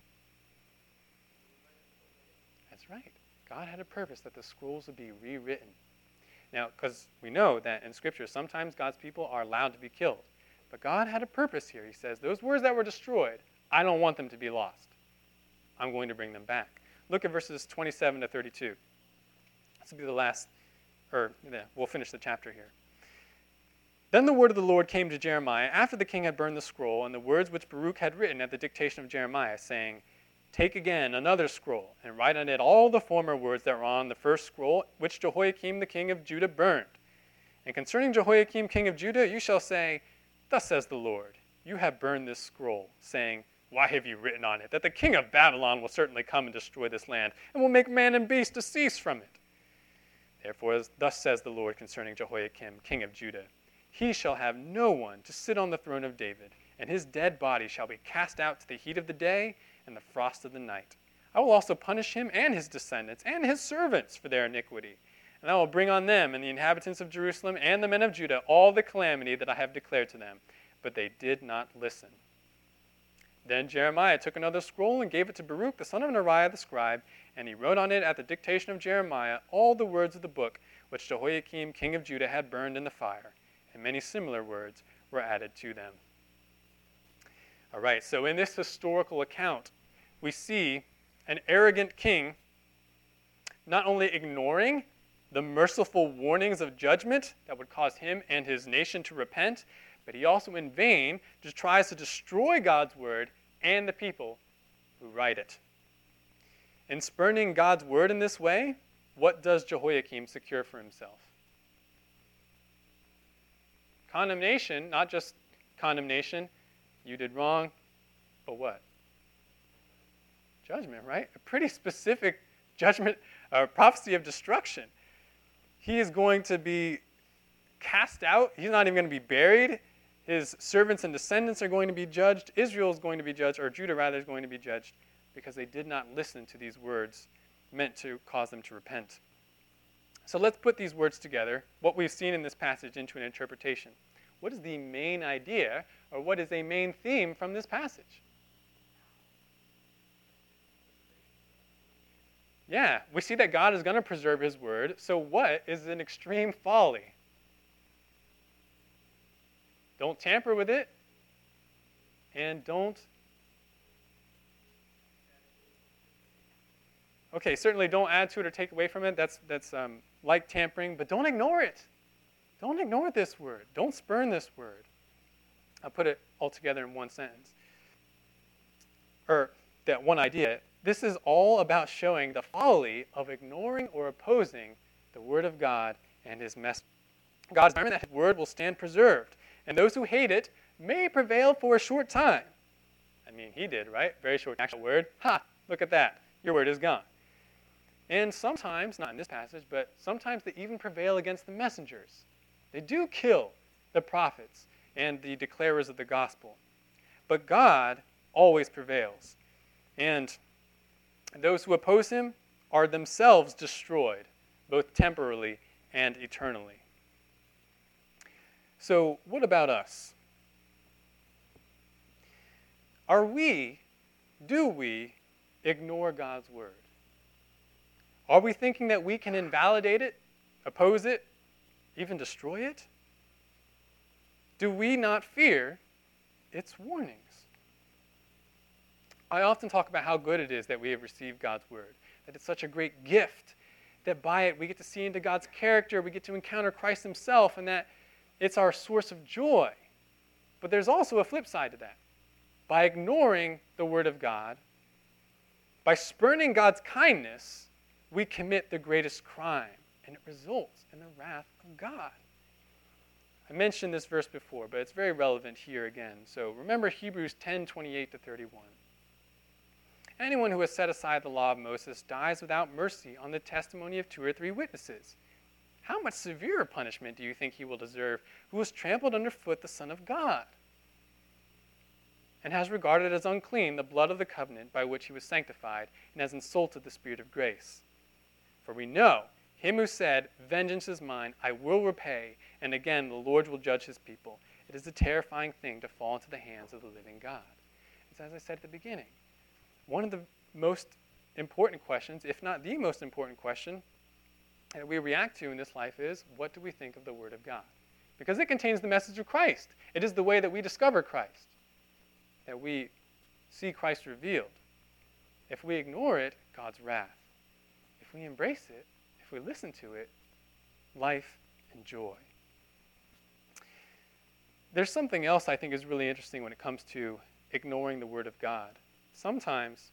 That's right. God had a purpose that the scrolls would be rewritten. Now, because we know that in Scripture, sometimes God's people are allowed to be killed. But God had a purpose here. He says, those words that were destroyed, I don't want them to be lost. I'm going to bring them back. Look at verses 27 to 32. This will be the last, we'll finish the chapter here. Then the word of the Lord came to Jeremiah after the king had burned the scroll and the words which Baruch had written at the dictation of Jeremiah, saying, take again another scroll and write on it all the former words that were on the first scroll, which Jehoiakim the king of Judah burned. And concerning Jehoiakim king of Judah, you shall say, thus says the Lord, you have burned this scroll, saying, why have you written on it, that the king of Babylon will certainly come and destroy this land, and will make man and beast to cease from it? Therefore, thus says the Lord concerning Jehoiakim king of Judah, he shall have no one to sit on the throne of David, and his dead body shall be cast out to the heat of the day and the frost of the night. I will also punish him and his descendants and his servants for their iniquity. And I will bring on them and the inhabitants of Jerusalem and the men of Judah all the calamity that I have declared to them. But they did not listen. Then Jeremiah took another scroll and gave it to Baruch the son of Neriah the scribe, and he wrote on it at the dictation of Jeremiah all the words of the book which Jehoiakim king of Judah had burned in the fire. And many similar words were added to them. All right, so in this historical account, we see an arrogant king not only ignoring the merciful warnings of judgment that would cause him and his nation to repent, but he also in vain just tries to destroy God's word and the people who write it. In spurning God's word in this way, what does Jehoiakim secure for himself? Condemnation, not just condemnation, you did wrong, but what? Judgment, right? A pretty specific judgment, prophecy of destruction. He is going to be cast out. He's not even going to be buried. His servants and descendants are going to be judged. Israel is going to be judged, or Judah rather is going to be judged, because they did not listen to these words meant to cause them to repent. So let's put these words together, what we've seen in this passage, into an interpretation. What is the main idea, or what is a main theme from this passage? Yeah, we see that God is going to preserve his word, so what is an extreme folly? Don't tamper with it, and don't... Okay, certainly don't add to it or take away from it. That's like tampering, but don't ignore it. Don't ignore this word. Don't spurn this word. I'll put it all together in one sentence. Or that one idea. This is all about showing the folly of ignoring or opposing the word of God and his message. God's determined that his word will stand preserved, and those who hate it may prevail for a short time. I mean, he did, right? Very short actual word. Ha! Look at that. Your word is gone. And sometimes, not in this passage, but sometimes they even prevail against the messengers. They do kill the prophets and the declarers of the gospel. But God always prevails. And those who oppose him are themselves destroyed, both temporally and eternally. So what about us? Do we ignore God's word? Are we thinking that we can invalidate it, oppose it, even destroy it? Do we not fear its warnings? I often talk about how good it is that we have received God's word, that it's such a great gift, that by it we get to see into God's character, we get to encounter Christ himself, and that it's our source of joy. But there's also a flip side to that. By ignoring the word of God, by spurning God's kindness, we commit the greatest crime, and it results in the wrath of God. I mentioned this verse before, but it's very relevant here again. So remember Hebrews 10:28-31. Anyone who has set aside the law of Moses dies without mercy on the testimony of 2 or 3 witnesses. How much severer punishment do you think he will deserve who has trampled underfoot the Son of God and has regarded as unclean the blood of the covenant by which he was sanctified and has insulted the Spirit of grace? For we know him who said, "Vengeance is mine, I will repay," and again the Lord will judge his people. It is a terrifying thing to fall into the hands of the living God. And as I said at the beginning, one of the most important questions, if not the most important question, that we react to in this life is, what do we think of the Word of God? Because it contains the message of Christ. It is the way that we discover Christ, that we see Christ revealed. If we ignore it, God's wrath. If we embrace it, if we listen to it, life and joy. There's something else I think is really interesting when it comes to ignoring the Word of God. Sometimes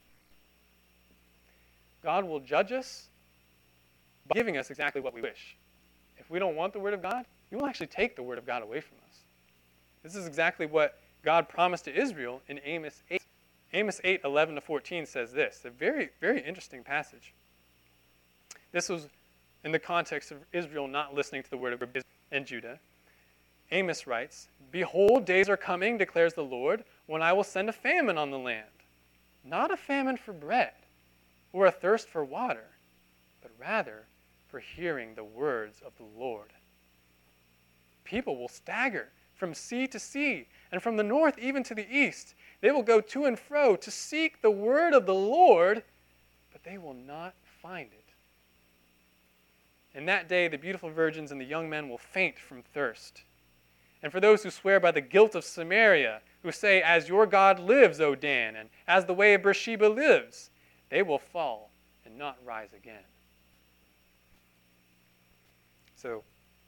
God will judge us by giving us exactly what we wish. If we don't want the Word of God, He will actually take the Word of God away from us. This is exactly what God promised to Israel in Amos 8. Amos 8:11-14 says this, a very, very interesting passage. This was in the context of Israel not listening to the word of Israel and Judah. Amos writes, "Behold, days are coming, declares the Lord, when I will send a famine on the land. Not a famine for bread, or a thirst for water, but rather for hearing the words of the Lord. People will stagger from sea to sea, and from the north even to the east. They will go to and fro to seek the word of the Lord, but they will not find it. In that day, the beautiful virgins and the young men will faint from thirst. And for those who swear by the guilt of Samaria, who say, 'As your God lives, O Dan, and as the way of Beersheba lives,' they will fall and not rise again." So,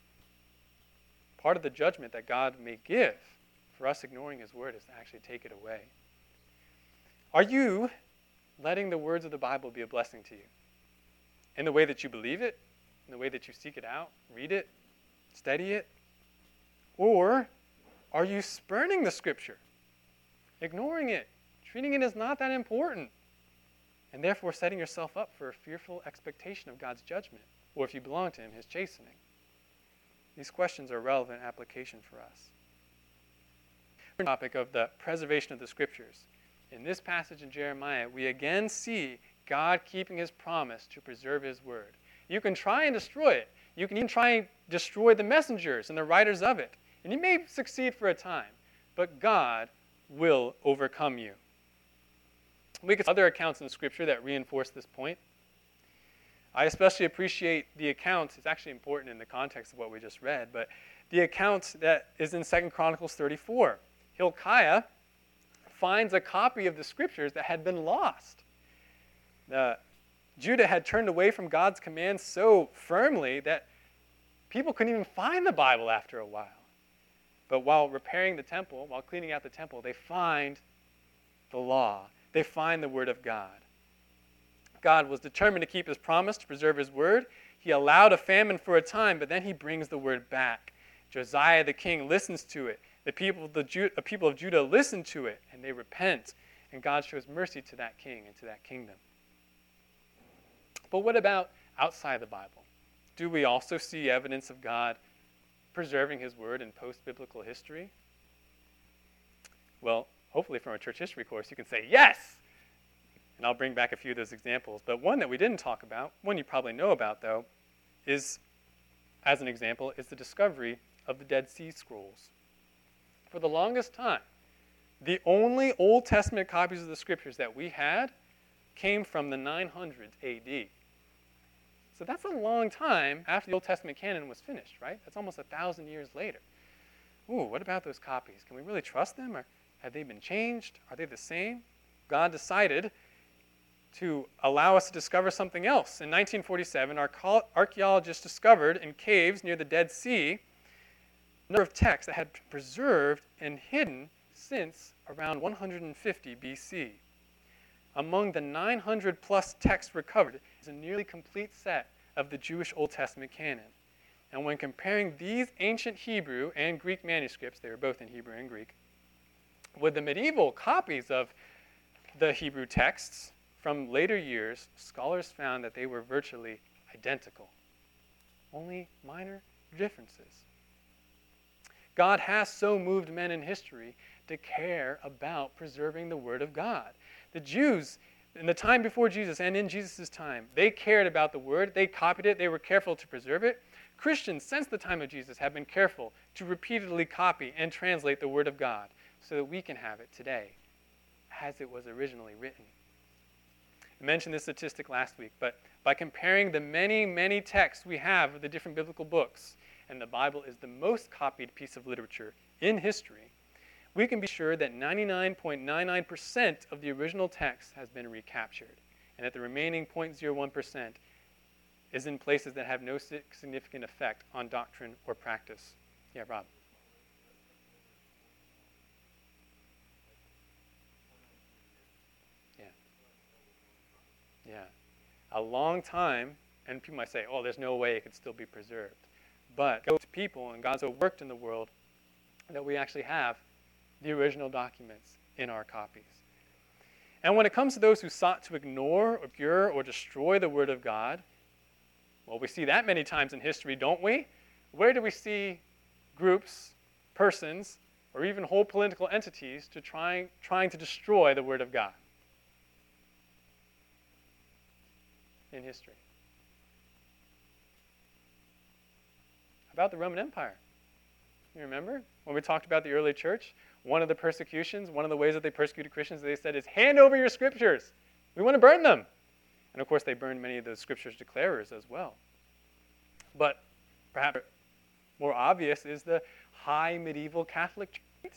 part of the judgment that God may give for us ignoring His word is to actually take it away. Are you letting the words of the Bible be a blessing to you? In the way that you believe it? In the way that you seek it out, read it, study it? Or are you spurning the Scripture, ignoring it, treating it as not that important, and therefore setting yourself up for a fearful expectation of God's judgment, or if you belong to Him, His chastening? These questions are relevant application for us. The topic of the preservation of the Scriptures. In this passage in Jeremiah, we again see God keeping His promise to preserve His word. You can try and destroy it. You can even try and destroy the messengers and the writers of it. And you may succeed for a time, but God will overcome you. We could see other accounts in the Scripture that reinforce this point. I especially appreciate the account, it's actually important in the context of what we just read, but the account that is in 2 Chronicles 34. Hilkiah finds a copy of the Scriptures that had been lost. Judah had turned away from God's commands so firmly that people couldn't even find the Bible after a while. But while repairing the temple, while cleaning out the temple, they find the law. They find the word of God. God was determined to keep His promise, to preserve His word. He allowed a famine for a time, but then He brings the word back. Josiah the king listens to it. The people of Judah listen to it, and they repent. And God shows mercy to that king and to that kingdom. But what about outside the Bible? Do we also see evidence of God preserving His word in post-biblical history? Well, hopefully from a church history course you can say yes! And I'll bring back a few of those examples. But one that we didn't talk about, one you probably know about though, is, as an example, is the discovery of the Dead Sea Scrolls. For the longest time, the only Old Testament copies of the Scriptures that we had came from the 900s AD. So that's a long time after the Old Testament canon was finished, right? That's almost 1,000 years later. Ooh, what about those copies? Can we really trust them? Or have they been changed? Are they the same? God decided to allow us to discover something else. In 1947, archaeologists discovered in caves near the Dead Sea a number of texts that had been preserved and hidden since around 150 BC. Among the 900 plus texts recovered is a nearly complete set of the Jewish Old Testament canon. And when comparing these ancient Hebrew and Greek manuscripts, they were both in Hebrew and Greek, with the medieval copies of the Hebrew texts from later years, scholars found that they were virtually identical. Only minor differences. God has so moved men in history to care about preserving the Word of God. The Jews, in the time before Jesus and in Jesus' time, they cared about the Word. They copied it. They were careful to preserve it. Christians, since the time of Jesus, have been careful to repeatedly copy and translate the Word of God so that we can have it today as it was originally written. I mentioned this statistic last week, but by comparing the many, many texts we have of the different biblical books, and the Bible is the most copied piece of literature in history, we can be sure that 99.99% of the original text has been recaptured, and that the remaining 0.01% is in places that have no significant effect on doctrine or practice. Yeah, Rob. Yeah. A long time, and people might say, oh, there's no way it could still be preserved. But go to people, and God's so worked in the world that we actually have the original documents in our copies. And when it comes to those who sought to ignore, obscure, or destroy the Word of God, well, we see that many times in history, don't we? Where do we see groups, persons, or even whole political entities trying to destroy the Word of God? In history. About the Roman Empire. You remember when we talked about the early church? One of the persecutions, one of the ways that they persecuted Christians, they said is, hand over your scriptures. We want to burn them. And of course, they burned many of the scriptures declarers as well. But perhaps more obvious is the high medieval Catholic Church.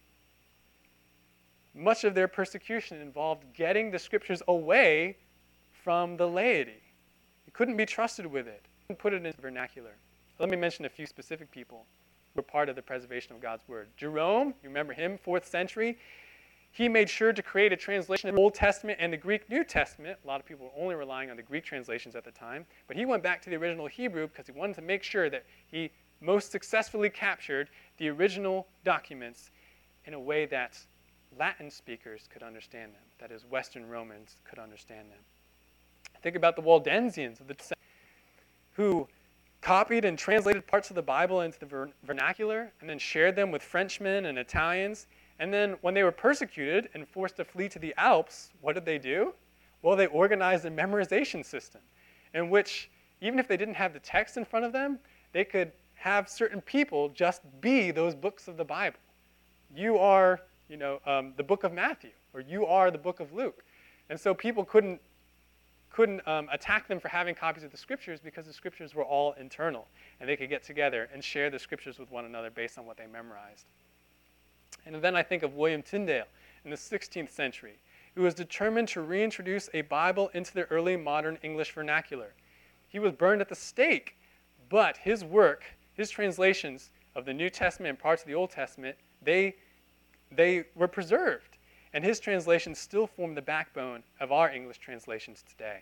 Much of their persecution involved getting the scriptures away from the laity. You couldn't be trusted with it. You couldn't put it in vernacular. Let me mention a few specific people who were part of the preservation of God's Word. Jerome, you remember him, 4th century. He made sure to create a translation of the Old Testament and the Greek New Testament. A lot of people were only relying on the Greek translations at the time. But he went back to the original Hebrew because he wanted to make sure that he most successfully captured the original documents in a way that Latin speakers could understand them, that is, Western Romans could understand them. Think about the Waldensians of the who copied and translated parts of the Bible into the vernacular and then shared them with Frenchmen and Italians. And then when they were persecuted and forced to flee to the Alps, what did they do? Well, they organized a memorization system in which, even if they didn't have the text in front of them, they could have certain people just be those books of the Bible. You are, the book of Matthew, or you are the book of Luke. And so people couldn't attack them for having copies of the scriptures because the scriptures were all internal, and they could get together and share the scriptures with one another based on what they memorized. And then I think of William Tyndale in the 16th century, who was determined to reintroduce a Bible into the early modern English vernacular. He was burned at the stake, but his work, his translations of the New Testament and parts of the Old Testament, they were preserved. And his translations still form the backbone of our English translations today.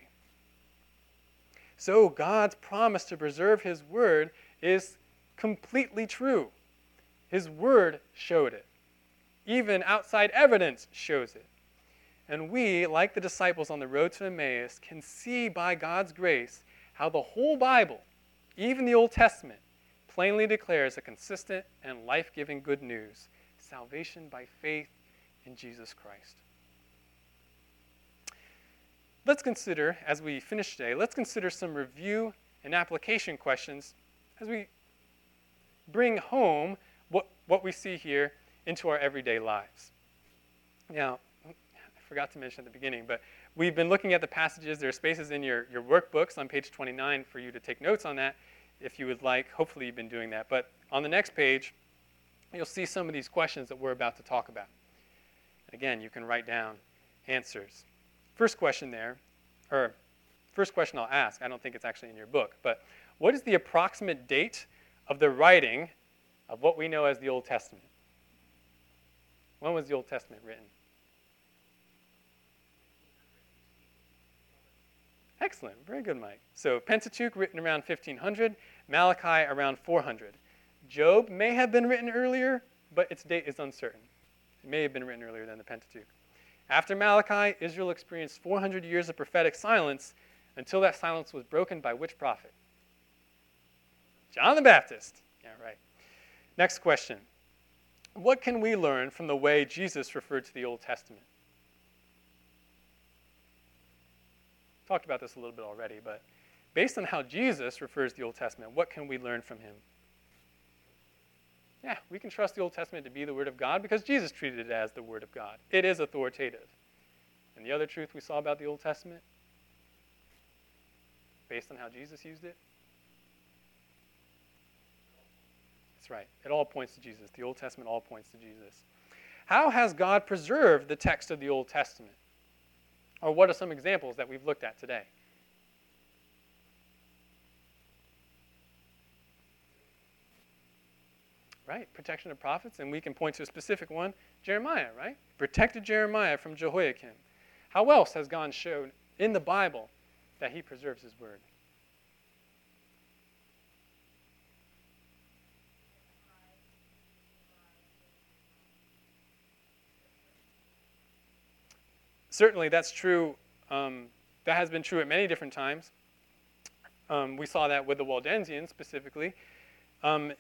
So God's promise to preserve his word is completely true. His word showed it. Even outside evidence shows it. And we, like the disciples on the road to Emmaus, can see by God's grace how the whole Bible, even the Old Testament, plainly declares a consistent and life-giving good news, salvation by faith in Jesus Christ. Let's consider, as we finish today, let's consider some review and application questions as we bring home what we see here into our everyday lives. Now, I forgot to mention at the beginning, but we've been looking at the passages. There are spaces in your workbooks on page 29 for you to take notes on that if you would like. Hopefully you've been doing that. But on the next page, you'll see some of these questions that we're about to talk about. Again, you can write down answers. First question I'll ask, I don't think it's actually in your book, but what is the approximate date of the writing of what we know as the Old Testament? When was the Old Testament written? Excellent. Very good, Mike. So Pentateuch written around 1500, Malachi around 400. Job may have been written earlier, but its date is uncertain. It may have been written earlier than the Pentateuch. After Malachi, Israel experienced 400 years of prophetic silence until that silence was broken by which prophet? John the Baptist. Yeah, right. Next question. What can we learn from the way Jesus referred to the Old Testament? Talked about this a little bit already, but based on how Jesus refers to the Old Testament, what can we learn from him? Yeah, we can trust the Old Testament to be the Word of God because Jesus treated it as the Word of God. It is authoritative. And the other truth we saw about the Old Testament, based on how Jesus used it, that's right. It all points to Jesus. The Old Testament all points to Jesus. How has God preserved the text of the Old Testament? Or what are some examples that we've looked at today? Right, protection of prophets, and we can point to a specific one, Jeremiah, right? Protected Jeremiah from Jehoiakim. How else has God shown in the Bible that he preserves his word? Certainly, that's true. That has been true at many different times. We saw that with the Waldensians specifically. I'm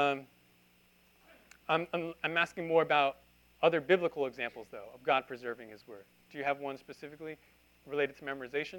asking more about other biblical examples, though, of God preserving his word. Do you have one specifically related to memorization?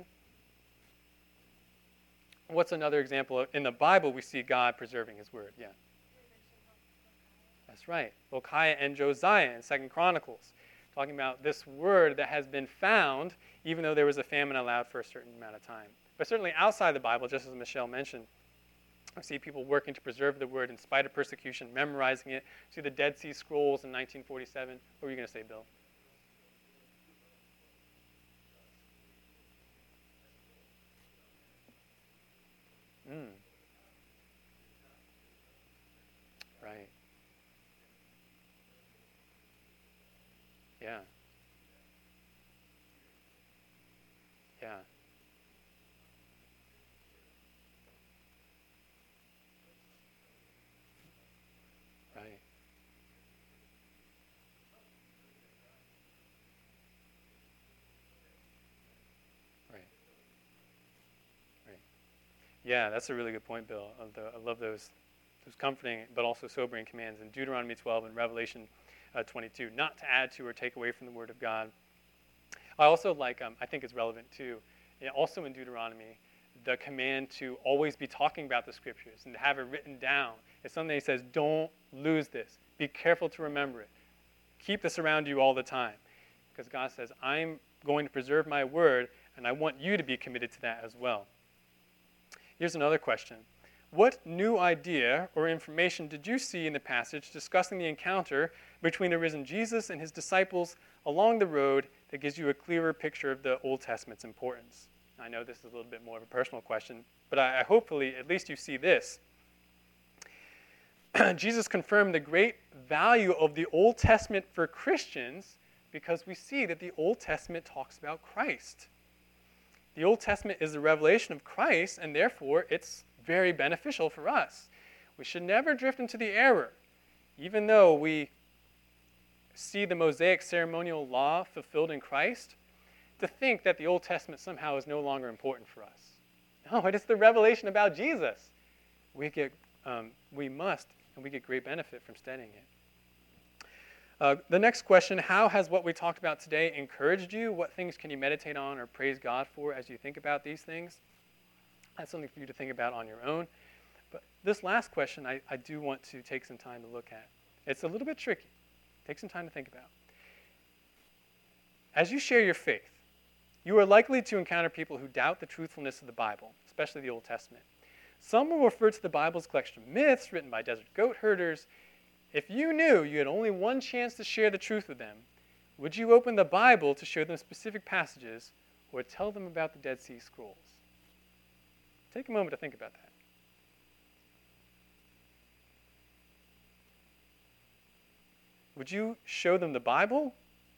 What's another example? In the Bible, we see God preserving his word. Yeah. That's right. Hilkiah and Josiah in 2 Chronicles. Talking about this word that has been found, even though there was a famine allowed for a certain amount of time. But certainly outside the Bible, just as Michelle mentioned, I see people working to preserve the word in spite of persecution, memorizing it. See the Dead Sea Scrolls in 1947. What were you going to say, Bill? Right. Yeah. Yeah. Right. Right. Right. Yeah, that's a really good point, Bill. I love those comforting but also sobering commands in Deuteronomy 12 and Revelation 22, not to add to or take away from the word of God. I also like, I think it's relevant too, also in Deuteronomy, the command to always be talking about the scriptures and to have it written down. It's something that says, don't lose this. Be careful to remember it. Keep this around you all the time. Because God says, I'm going to preserve my word, and I want you to be committed to that as well. Here's another question. What new idea or information did you see in the passage discussing the encounter between the risen Jesus and his disciples along the road that gives you a clearer picture of the Old Testament's importance? I know this is a little bit more of a personal question, but I hopefully at least you see this. Jesus confirmed the great value of the Old Testament for Christians because we see that the Old Testament talks about Christ. The Old Testament is the revelation of Christ, and therefore it's very beneficial for us. We should never drift into the error, even though we see the Mosaic ceremonial law fulfilled in Christ, to think that the Old Testament somehow is no longer important for us. No, it is the revelation about Jesus. We must, and we get great benefit from studying it. The next question, how has what we talked about today encouraged you? What things can you meditate on or praise God for as you think about these things? That's something for you to think about on your own. But this last question I do want to take some time to look at. It's a little bit tricky. Take some time to think about. As you share your faith, you are likely to encounter people who doubt the truthfulness of the Bible, especially the Old Testament. Some will refer to the Bible as a collection of myths written by desert goat herders. If you knew you had only one chance to share the truth with them, would you open the Bible to show them specific passages or tell them about the Dead Sea Scrolls? Take a moment to think about that. Would you show them the Bible,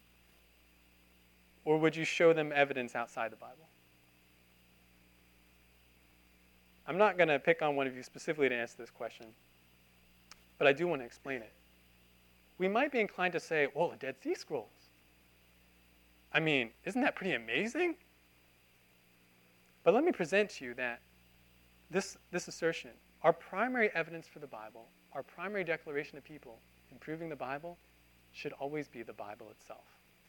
or would you show them evidence outside the Bible? I'm not going to pick on one of you specifically to answer this question, but I do want to explain it. We might be inclined to say, well, the Dead Sea Scrolls. I mean, isn't that pretty amazing? But let me present to you that this assertion, our primary evidence for the Bible, our primary declaration to people in proving the Bible, should always be the Bible itself.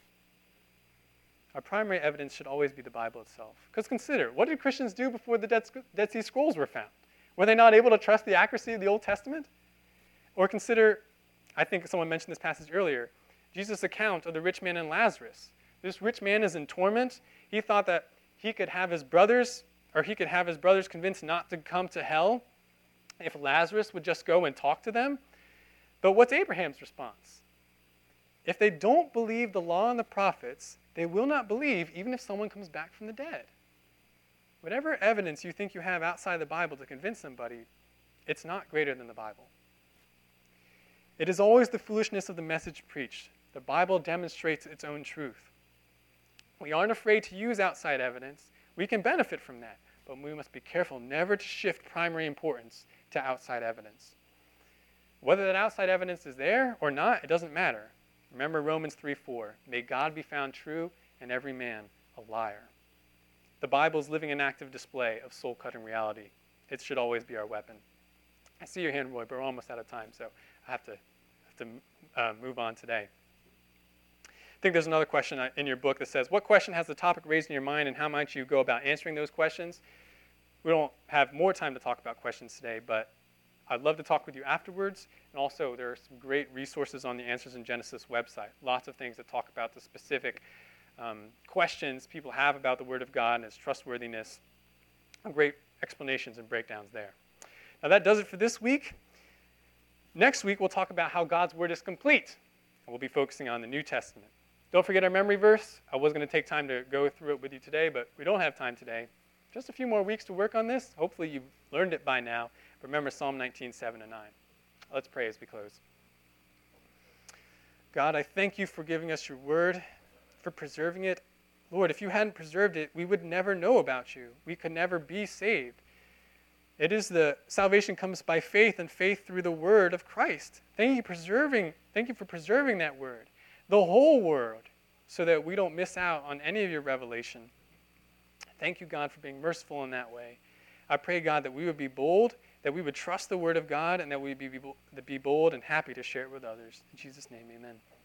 Our primary evidence should always be the Bible itself. Because consider, what did Christians do before the Dead Sea Scrolls were found? Were they not able to trust the accuracy of the Old Testament? Or consider, I think someone mentioned this passage earlier, Jesus' account of the rich man and Lazarus. This rich man is in torment. He thought that he could have his brothers convinced not to come to hell if Lazarus would just go and talk to them. But what's Abraham's response? If they don't believe the law and the prophets, they will not believe even if someone comes back from the dead. Whatever evidence you think you have outside the Bible to convince somebody, it's not greater than the Bible. It is always the foolishness of the message preached. The Bible demonstrates its own truth. We aren't afraid to use outside evidence. We can benefit from that, but we must be careful never to shift primary importance to outside evidence. Whether that outside evidence is there or not, it doesn't matter. Remember Romans 3:4. May God be found true and every man a liar. The Bible is living an active display of soul-cutting reality. It should always be our weapon. I see your hand, Roy, but we're almost out of time, so I have to move on today. I think there's another question in your book that says, what question has the topic raised in your mind and how might you go about answering those questions? We don't have more time to talk about questions today, but I'd love to talk with you afterwards. And also, there are some great resources on the Answers in Genesis website. Lots of things that talk about the specific questions people have about the Word of God and its trustworthiness. Great explanations and breakdowns there. Now, that does it for this week. Next week, we'll talk about how God's Word is complete. And we'll be focusing on the New Testament. Don't forget our memory verse. I was going to take time to go through it with you today, but we don't have time today. Just a few more weeks to work on this. Hopefully, you've learned it by now. Remember Psalm 19, 7 and 9. Let's pray as we close. God, I thank you for giving us your word, for preserving it. Lord, if you hadn't preserved it, we would never know about you. We could never be saved. It is salvation comes by faith, and faith through the word of Christ. Thank you for preserving that word, the whole word, so that we don't miss out on any of your revelation. Thank you, God, for being merciful in that way. I pray, God, that we would be bold, that we would trust the word of God, and that we would be bold and happy to share it with others. In Jesus' name, amen.